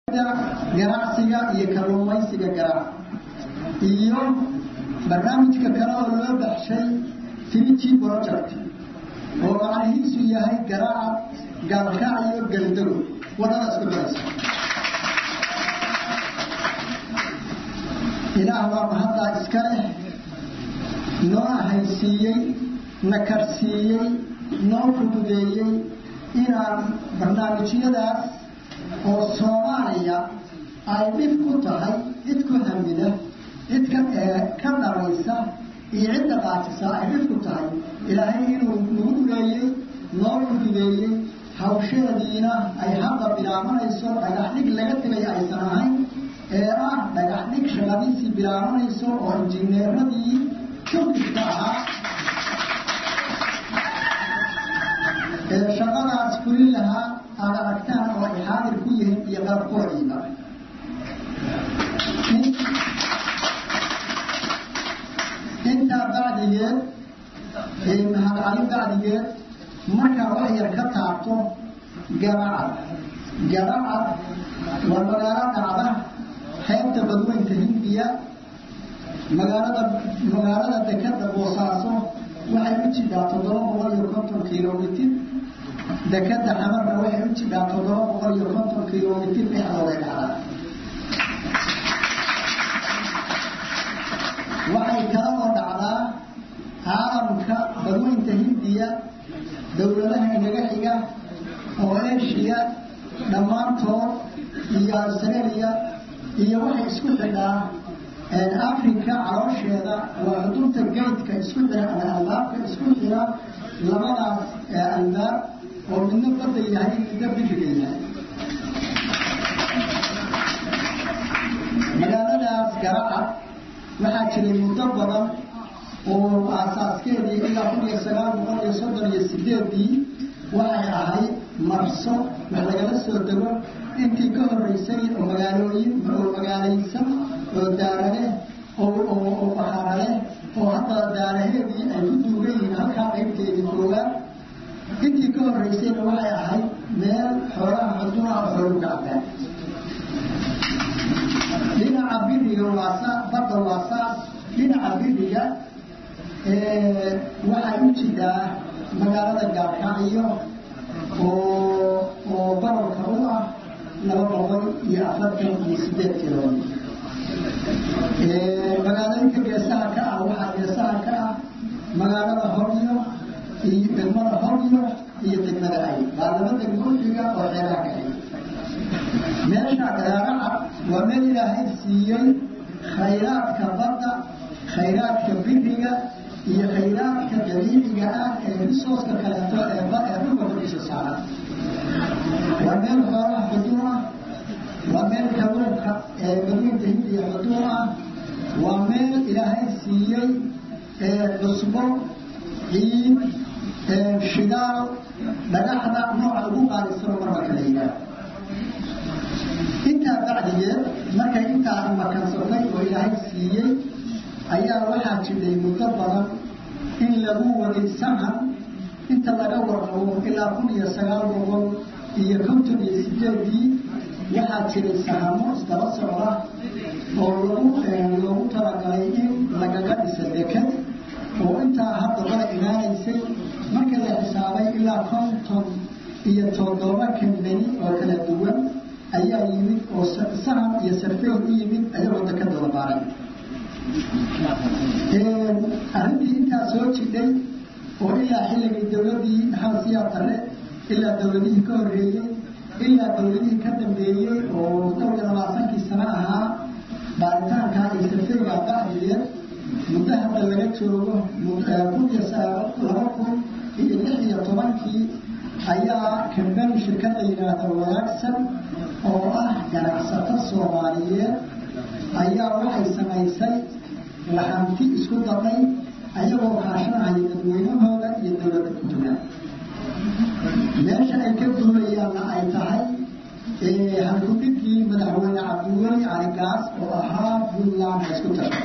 ganacsiga iyo kalluumaysiga gaar iyo barnaamijka kale oo loo baxshay Trinity Project oo macnihiisu yahay garaaca gaalkacyo galdago wadada isku daraysa ilaah waa mahadda iska leh noo haysiiyey nakarsiiyey noo fududeeyey inaan barnaamijyadaas oo Soomaaliya ay dhif ku tahay cid ku hamida cid ka dhalaysa iyo cid qaatisa ay dhif ku tahay ilaahay inuu nagu leeyay noo fududeeyey hawsheediina ay hadda bilaabanayso dhagaxdhig laga tagay aysan ahayn dhagaxdhig shaqadiisii bilaabanayso oo injineeradii shaqada ahaa shaqadaas fulin lahaa aad aragtaan oo ay xaadir ku yihiin iyo qalabkoodiiba intaa bacdigeed mahadcalin bacdigeed markaa wax yar ka taabto garacad waa magaalo dhacda xeebta badweynta Hindiya magaalada dekada Boosaaso waxay u jiraa 750 kiiloomitir dekada Xamarna waxay u jiraa 750 kiiloomitir dhexdooda waxay kala oo dhacdaa caalamka badweynta Hindiya dawladaha inaga xiga oo Asia dhamaantood iyo Australia iyo waxay isku xidhaa Afrika caloosheeda waa xudunta geedka isku xidha albaabka isku xidha labadaas albaab oo midna badda yahay midna bixiga yahay magaaladaas Garacad waxaa jiray muddo badan oo aasaaskeedii ilaa 1938 waxay ahayd marso wax lagala soo dego intii ka horeysay oo magaalaysan oo daarade oo baxarale oo hadda daaraheedii ay ku duugan yihiin halkaa qaybteedii koowaad intii ka horeysayna waxay ahayd meel xoolaha xuduunaha xooluhu gacbeen dhinaca biriga badda waasaas dhinaca biriga waxay u jiraa magaalada Gaalkacyo oo bararka u ah 248 kiiloomitir magaalooyinka geesaha ka ah waxaa geesaha ka ah magaalada Hobyo iyo degmada Hobyo iyo degmada Ay waa laba degmo xiga oo xeeraha ka ah meesha Garacad waa meel Ilaahay siiyey khayraadka badda khayraadka biriga iyo khayraadka dabiiciga ah ee resource-ka kaleeto ee dhulka korkiisa saaran waa meel xoolaha xuduun ah waa meel kalluunka badweynta Hindiya xuduun ah waa meel Ilaahay siiyey cusbo ciid shidaal dhagaxda nooca ugu qaalisan marka kale yidhaah intaa bacdigeed markay intaa makansanay oo Ilaahay siiyey ayaa waxaa jiray muddo badan in lagu waday sahan inta laga warqabo ilaa 1958 waxaa jiray sahamo isdaba socda oo lagu talagalay in lagaga dhiso dekad oo intaa hadda wada imaanaysay marka la xisaabay ilaa 57 kambani oo kala duwan ayaa yimid oo sahan iyo sarfeyn u yimid ayagoo dekada la baaray arrintii intaa soo jiray oo ilaa xilligii dawladii maxamed siyaad barre ilaa dawladihii ka horreeyey ilaa dawladihii ka dambeeyey oo 20 sano ahaa baaritaanka iyo sarfeyga bacdigeed muddo hadda laga joogo 2016 ayaa kambani shirkada yidhaahda wanaagsan oo ah ganacsato Soomaaliyeed ayaa waxay samaysay lahanti isku daray ayagoo kaashanaya dadweynahooda iyo dawladda ku jira meesha ay ka duulayaan ay tahay halkudhigii madaxweyne Cabdiweli Cali Gaas oo ahaa Puntland isku taray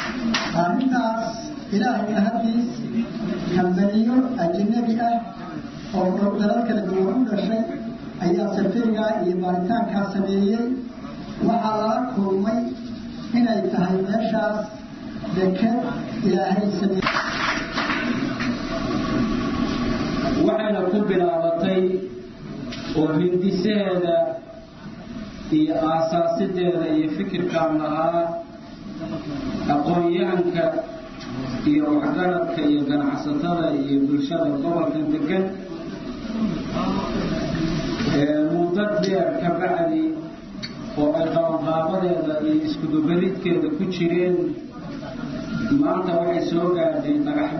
arrintaas ilaahay hadis kambaniyo ajnabi ah oo dalalka kala duwan u dhashay ayaa safariga iyo baaritaankaa sameeyey waxaa lala kulmay inay tahay meeshaas deked ilaahay sameeyey waxayna ku bilaabatay oo hindiseeda iyo aasaasideeda iyo fikirkan lahaa aqoon-yahanka iyo waxgaradka iyo ganacsatada iyo bulshada gobolkan degan muddo dheer ka bacdi oo ay qabanqaabadeeda iyo iskudubaridkeeda ku jireen maanta waxay soo gaadhay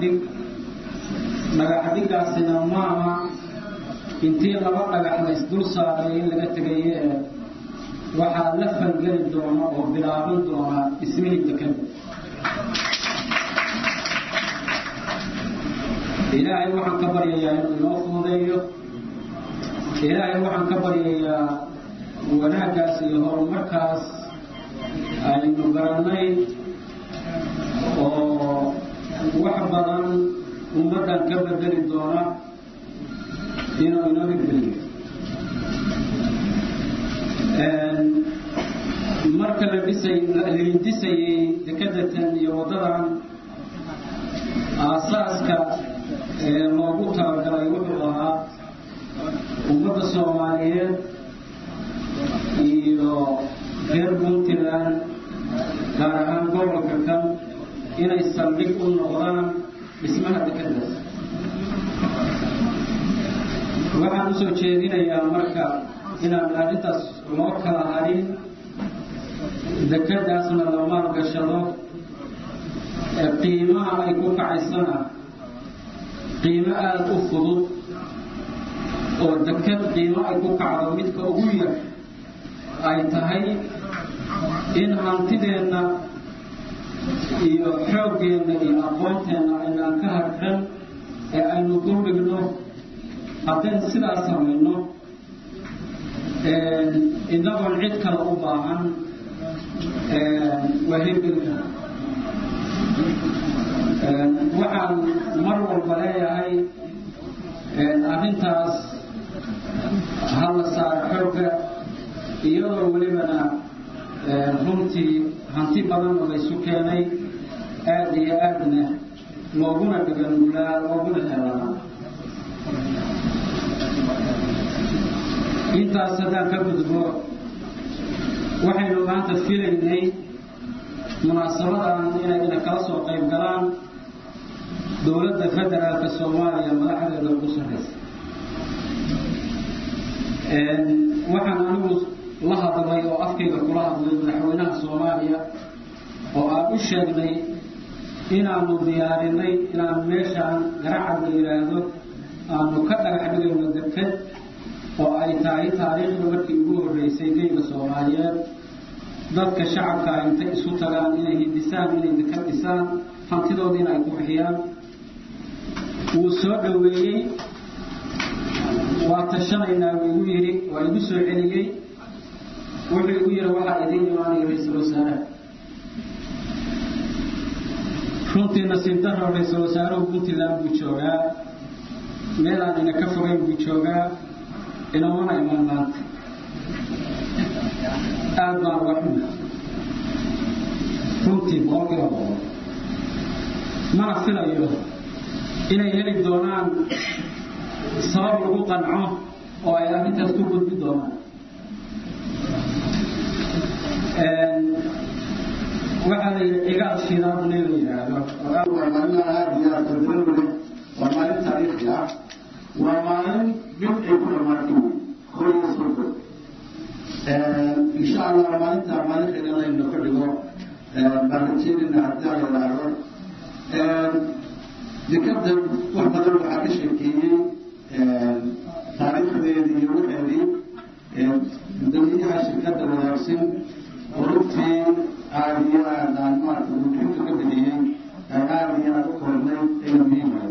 dhagaxdhigaasina maaha intii laba dhagax la isdul saaray in laga tegaye waxaa la falgeli doona oo bilaaban doona ismihii dekada ilaahay waxaan ka baryayaa inuu inoo fududeeyo ilaahay waxaan ka baryayaa wanaaggaas iyo horumarkaas aynu garannay oo wax badan ummaddan ka bedeli doona inuu inoo hirgeliyo marka la hindisayey dekadatan iyo waddadan aasaaska loogu talagalay wuxuu ahaa ummadda Soomaaliyeed iyo reer Puntland gaar ahaan gobolka kan inay saldhig u noqdaan dhismaha dekadaas waxaan usoo jeedinayaa marka inaan arrintaas loo kala harin dekadaasna la maalgashado qiimaha ay ku kacaysana qiimo aada u fudud oo dekad qiimo ay ku kacdo midka ugu yar ay tahay in hantideenna iyo xooggeenna iyo aqoonteenna aynaan ka harkan ee aynu duldhigno haddeen sidaas samayno inagoon cid kale u baahan waa hirgelka waxaan mar walba leeyahay arrintaas ha la saaro xoogga iyadoo welibana runtii hanti badan oo laysu keenay aada iyo aadna looguna dhaganulaa looguna helana intaas haddaan ka gudbo waxaynu maanta filaynay munaasabadan inay kala soo qayb galaan dowladda federaalka Soomaaliya madaxdeeda ugu sarreysa waxaan anigu la hadlay oo afkayga kula hadlay madaxweynaha Soomaaliya oo aan u sheegnay inaanu diyaarinay inaan meeshaan garacad la yiraahdo aanu ka dhagax dhigayno deked oo ay tahay taariikhda markii ugu horreysay geyga Soomaaliyeed dadka shacabka intay isu tagaan inay hindisaan inay deked dhisaan hantidoodii inay ku bixiyaan wuu soo dhaweeyey waa tashanaynaa wuu igu yidhi waa igu soo celiyey wuxuu igu yidhi waxaa idiin imaanaya ra-iisul wasaaraha runtii nasiib darro ra-iisul wasaaruhu Puntland buu joogaa meelaan ina ka fogeyn buu joogaa inamana iman maanta aad baan uga xunna runtii boqolkiiba boqol mana filayo inay heli doonaan sabab lagu qanco oo ay arrintaas ku gudbi doonaan waxaa la yidhi cigaal shidaad la yidhaahdo waa maalin taariikhi ah waa maalin mid ay ku dhamaato wey hoyasoo insha allah maalinta maalinkeeda layna ka dhigo baarajeedina haddii la yidhaahdo dekadan wax badan waxaa ka sheekeeyey taariikhdeedii iyo waxeedii guddoomiyaha shirkadda wanaagsan oo runtii aada iyo aadaan maarata wujinka ka bixiyey aada iyo aada u koornay ayna muhiimahay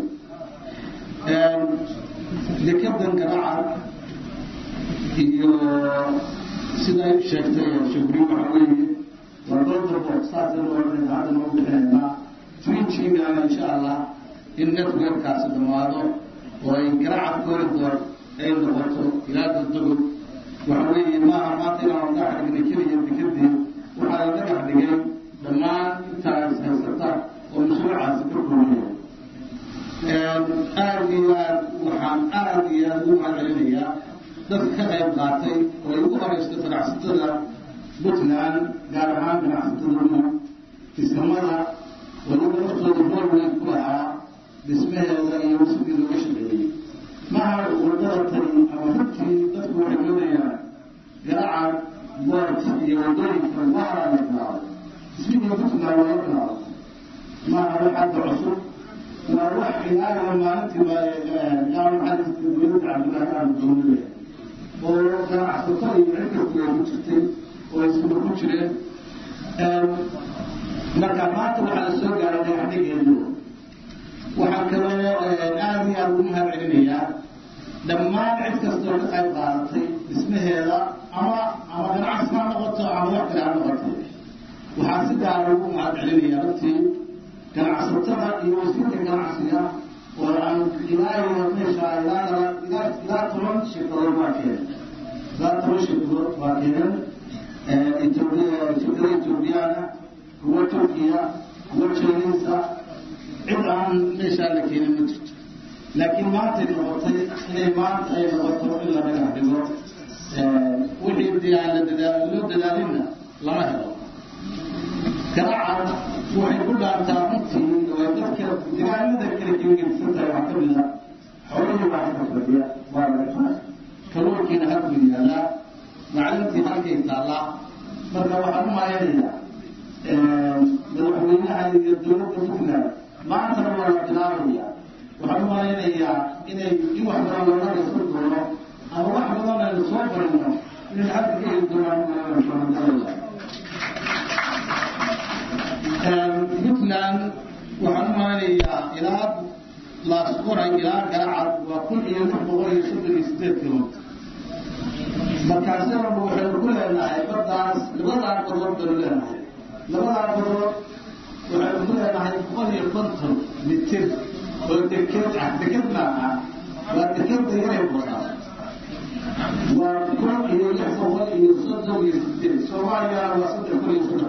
dekadan garacad iyo sida ay sheegtay shukriin waxa weeye waa doldabo saasa loo odhanayna hadda noo bixinaynaa twinjiga insha allah in networkaasi dhammaado وإن قرعت كوريدور أي نقطة إلى الدقل وحوي ما تنا ونقع بنكلي بكذي وحال نقع بجيم لما تعرف سنسطع ومشروع سكركونية آلية ومعلمية dadka ka qayb qaatay oo ugu horeysay ganacsatada Puntland gaar ahaan ganacsatada ismada waliba naftooda horweyn ku lahaa dhismaheeda iyo sidii looga shaqeeyey maha wadada tani ama runtii dadku waxay doonayaan garaaca boort iyo wadooyinka waara la bilaabo ismidii Puntland waa bilaabo maha waxaad cusub waa wax ilaahay maalintii yaa maxalliska dowladda Cabdullaahi Abdullahi وكان عصبتي عندك وجدتي ويسمعوا كثير مركبات وعلى السوق على حديقة اليوم وحكوا نادي أبوها العلمية لما عدت السوق قاعدتي اسمه هذا أما كان عصنا نقطة أما وقت على نقطة وحاسد على أبوها العلمية رتي كان عصبتها يوصلك كان عصيا وعن إلهي ومشى إلى ترون شكر واكين لا ترون شكر واكين إثيوبيا هو تركيا هو تشيلينسا عن مشى لكن متت لكن ما تنقطع إلى ما تنقطع إلا بنحبه وحيد على دلالنا لما هذا كراعة وحيقول لها تعمتي ويذكر دلال ذكر يمكن ستة وعقبلها حوالي واحد أفريقيا وعلى كلور كنا هرب من لا معلمتي هرب يطلع مرة واحد ما يدري لو حولنا هذه الدولة بفكنا ما ترى ولا كلامية واحد ما يدري إن يوحد ولا يصير دولة أو واحد ولا يصير دولة من هذه الدولة مثلا وحنمانية إلى لا سقورة إلى قرعة وكل يوم بغير يصد الاستيت كيلو مركزنا بوحد كلنا يبدأ لبضع قدرات لنا لبضع قدرات وحد كلنا يبغى يقنطر متر وتكت تكتنا وتكت يريبنا وكل يوم يحصل يصد الاستيت سواء وصد كل يصد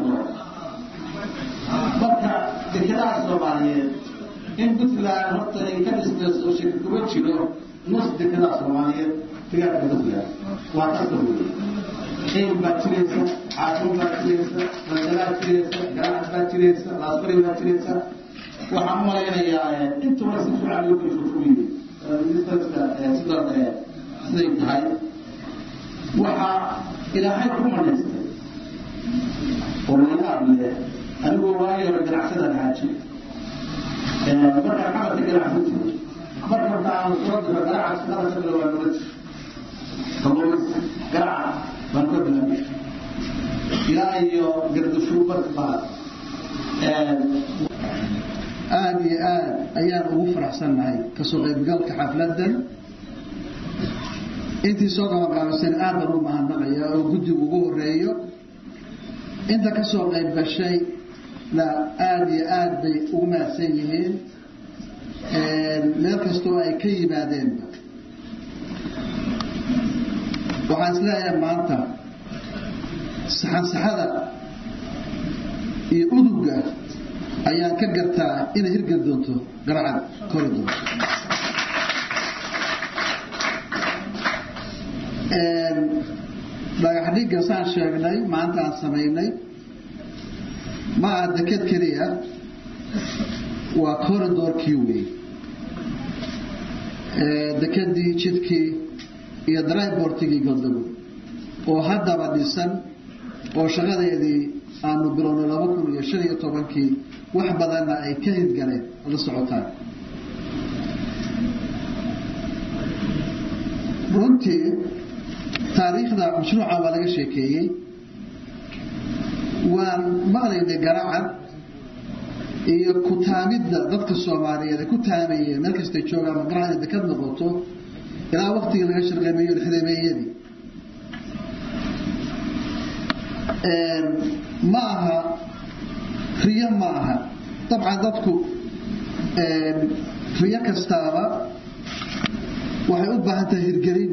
marka dekadaha Soomaaliyeed in Puntland horta ay ka dhismayso shirkado jiro nus dekadaha Soomaaliyeed tigaar ka dhismaya waa tasawir ay baatireysa caafimaad baatireysa madalad baatireysa ganacsi baatireysa laasbari baatireysa waxaan malaynayaa inta wasi fiican loo shufuuyay ministarka siday tahay waxa ilaahay ku manaystay oo leeyahay أنا وايد بالعسل الحاجي. مرة حملت بالعسل. مرة تعال صرت بالعسل هذا شغله والولد. خلص قرع من قبل. إلى أيو قد شوفت بعض. أيام وفرح سنة هاي كسوق بقلك حفلة أنتي سوق ما قام سنة آخر ما هنغيا وجود وجوه رأيه. أنت كسوق بالشيء لا بي وما سيهين لكستو أي كي بعدين وحاسلا يا مانتا سحادة يؤدوغا أيان كقرتا إذا هرقر دونتو قرعان كوريدور لا يحديق قصان شاقناي مانتا سميناي ما دكت كريا وكوريدور كيوي دكت دي جدكي iyo drive-bortigii Galdago oo haddaba dhisan oo shaqadeedii aanu bilownay 2015 wax badanna ay ka hidgaleen la socotaan runtii taariikhda mashruuca waa laga sheekeeyay waan maqlaynay garacad iyo ku taamidda dadka Soomaaliyeed ku taamayeen meel kasta joogaan garacad dekad noqoto إلى وقت اللي يشرق يميل الحديبية معها خيام معها طبعا ضدكو خيام كستارة waxay u baahan tahay hirgelin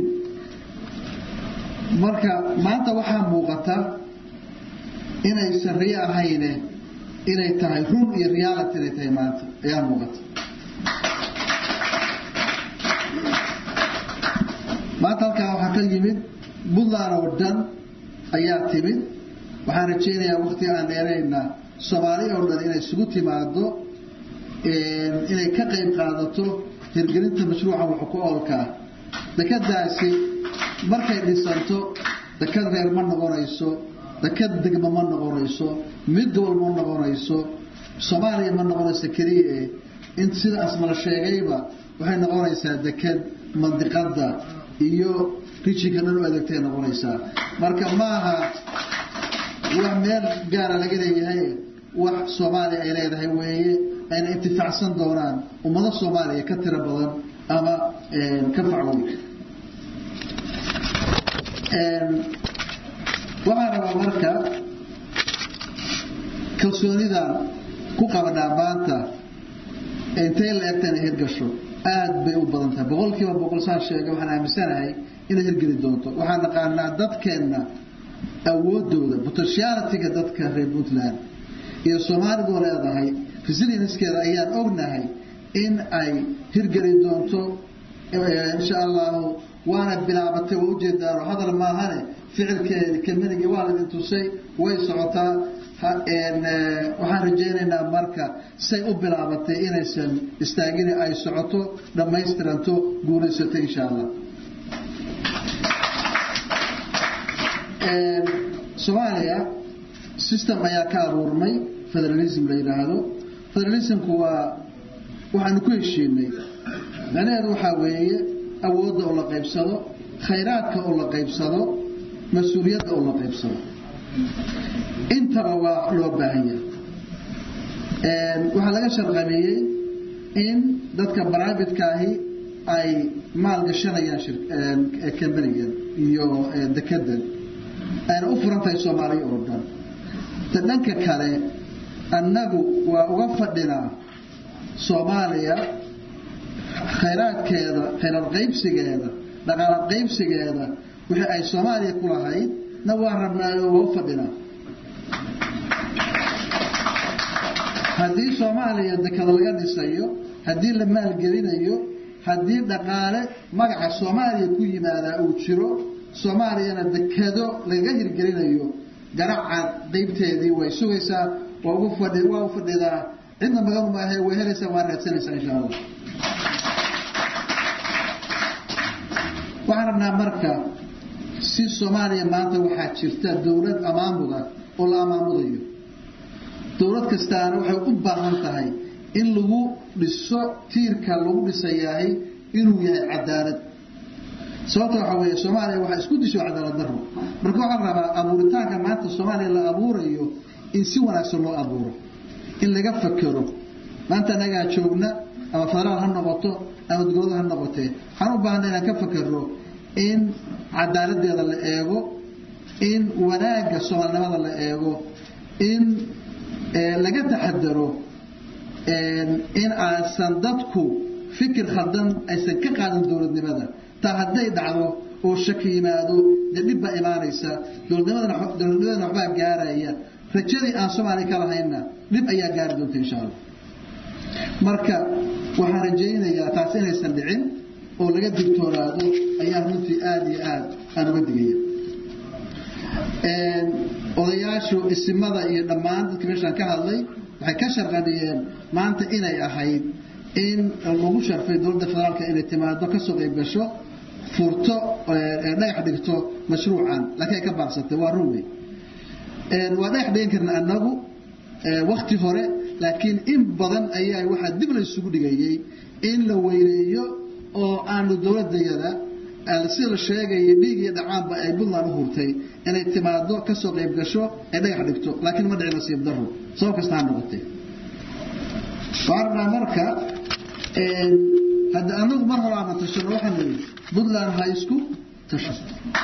marka maanta waxaa muuqata inay sariye ahayne inay tahay run iyo reality inay tahay maanta ayaa muuqata maanta halkaa waxaa ka yimid Puntland oo dhan ayaa timid waxaan rajaynayaa waqti aan dheerayna Soomaaliya oo dhan inay isugu timaado inay ka qayb qaadato hirgelinta mashruuca wax ku oolka dakadaasi markay dhisanto dakad reer ma noqonayso dakad degmo ma noqonayso mid gobol ma noqonayso Soomaaliya ma noqonayso kaliya in sida asmal sheegayba waxay noqonaysaa dakad mandiqada iyo rijiga dhan u adeegtay noqonaysaa marka maaha wax meel gaar ah laga leeyahay wax Soomaaliya ay leedahay weeye ayna intifaacsan doonaan ummada Soomaaliya ka tira badan ama ka facweyn waxaan rabaa marka kalsoonida ku qabnaa maanta intay la egtana hirgasho aad bay u badan tahay boqolkiiba boqol saan sheegay waxaan aaminsanahay inay hirgeli doonto waxaan naqaanaa dadkeena awoodooda potentiality-ga dadka reer Puntland iyo Soomaalidu leedahay resilience-keeda ayaan ognahay in ay hirgeli doonto insha Allah waana bilaabatay oo ujeedaaro hadal maahane ficilkeeda kamaniga waa la tusay way socotaa waxaan rajaynaynaa marka say u bilaabatay inaysan istaagin ay socoto dhammaystiranto guulaysato insha Allah Soomaaliya system ayaa ka abuurmay federalism la yiraahdo federalismku waa waxaan ku heshiinay macnaheedu waxa weeye awoodda oo la qaybsado khayraadka oo la qaybsado mas'uuliyadda oo la qaybsado intaba waa loo baahan yahay waxaa laga sharqameeyey in dadka private-ka ahi ay maal gashanayaan company-gan iyo dekedan ayna u furantahay Soomaaliya oo dhan dhanka kale annagu waa uga fadhinaa Soomaaliya khayraadkeeda khayraad qaybsigeeda dhaqaale qaybsigeeda wixii ay Soomaaliya ku lahayd na waa rabnaa oo fadhinaa haddii Soomaaliya dekada laga dhisayo haddii la maalgelinayo haddii dhaqaale magaca Soomaaliya ku yimaada uu jiro Soomaaliyana dekado laga hirgelinayo garaca qaybteedii way sugaysaa waa ugu fadhidaa cidna magan ma ahay way helaysaa waa raadsanaysaa insha Allah waxaan rabnaa marka si Soomaaliya maanta waxaa jirta dawlad amaamuda oo la amaamudayo dawlad kastaana waxay u baahan tahay in lagu dhiso tiirka lagu dhisayahay inuu yahay cadaalad sababta waxa weeye Soomaaliya waxa isku disho cadaalad darro marka waxaan rabaa abuuritaanka maanta Soomaaliya la abuurayo in si wanaagsan loo abuuro in laga fakaro maanta naga joogna ama faraal ha noqoto ama dawlad ha noqotee waxaan u baahnaa inaan ka fakaro in cadaaladeeda la eego in wanaaga Soomaalnimada la eego in laga taxadaro in aansan dadku fikir khaldan aysan ka qaadan dawladnimada ta hadday dhacdo oo shaki yimaado dib ba imaanaysa dawladnimada waxba gaaraya rajadii aan Soomaaliya ka lahayna dib ayaa gaari doonta insha Allah marka waxaan rajaynayaa taas inaysan dhicin oo laga digtoonaado ayaa runtii aad iyo aad aan uga digaya odayaashu isimada iyo dhammaan dadka meeshan ka hadlay waxay ka sharqadiyeen maanta inay ahayd in lagu sharfay dowladda federaalka inay timaado ka soo qayb gasho furto dhagax dhigto mashruucan laakiin ay ka baarsatay waa runway waa dhagax dhigin karna annagu waqti hore laakiin in badan ayaa waxa dib la isugu dhigayay in la weyneeyo oo aanu dowladayada sida la sheegay dhiig iyo dhacaanba ay Puntland u hurtay inay timaado ka soo qayb gasho ay dhagax dhigto laakiin ma dhicin nasiib darro soo kasta ha noqotay waarna marka hada anagu mar hore aan tashano waxaan niri Puntland high school tashato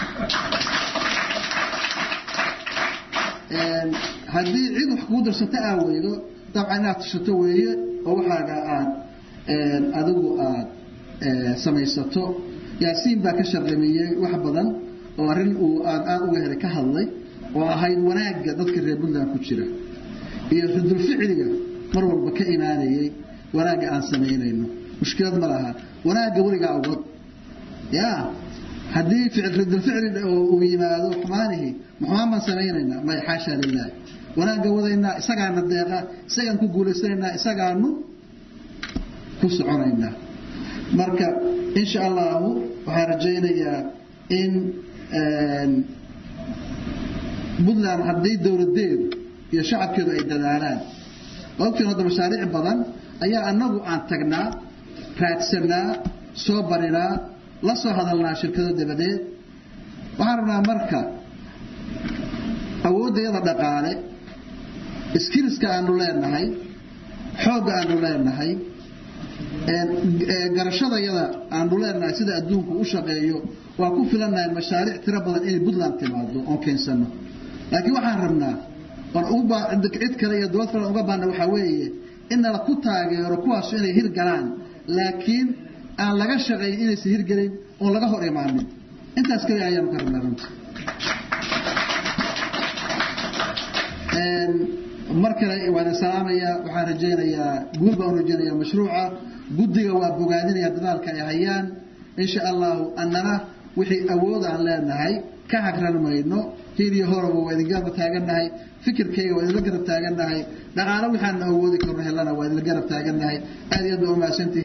haddii cid wax ku darsata aaweydo dabcan aad tashato weeye oo waxaaga aad adigu aad samaysato yaasiin baa ka shaqeeyay wax badan oo arin uu aad uga helay ka hadlay oo ahayd wanaagga dadka reer Puntland ku jira iyo ridul ficiliga mar walba ka imaanayay wanaagga aan sameeynayno mushkilad ma laha wanaagga wariga awad ya hadii ridul ficil oo yimaado xumaanihi muxammad sameeynayna ma xaasha lillaah wanaagga wadayna isagaana deeqa isagaan ku guulaysanayna isagaanu ku soconayna marka insha Allah waxaan rajaynayaa in Puntland haddii dawladeedu iyo shacabkeedu ay dadaalaan waqtiga hadda mashaariic badan ayaa anagu aan tagnaa raadsanaa soo barinaa la soo hadalnaa shirkado dabadeed waxaan rabnaa marka awooddeeda dhaqaale skillska aanu leenahay xoogga aanu leenahay garashadayada aanu leenahay sida adduunku u shaqeeyo waa ku filanahay mashaariic tiro badan inay Puntland timaado oo keensano laakiin waxaan rabnaa cid kale iyo dowlad kale uga baahna waxa weeye in la ku taageero kuwaas inay hirgalaan laakiin aan laga shaqeyn inay si hirgelin oo laga hor imaanin intaas kale ayaan ka rabnaa runtii markale waan salaamaya waxaan rajaynayaa guul baan rajaynayaa mashruuca guddiga waa bogaadinaya dadaalka ay hayaan insha Allah annana wixii awood aan leenahay ka hagran mayno hiiriyo horaba waa idin garab taaganahay fikirkayga waa idin garab taaganahay dhaqaale waxaan awoodi karno helana waa idin garab taaganahay aad iyo aad u mahadsantihiin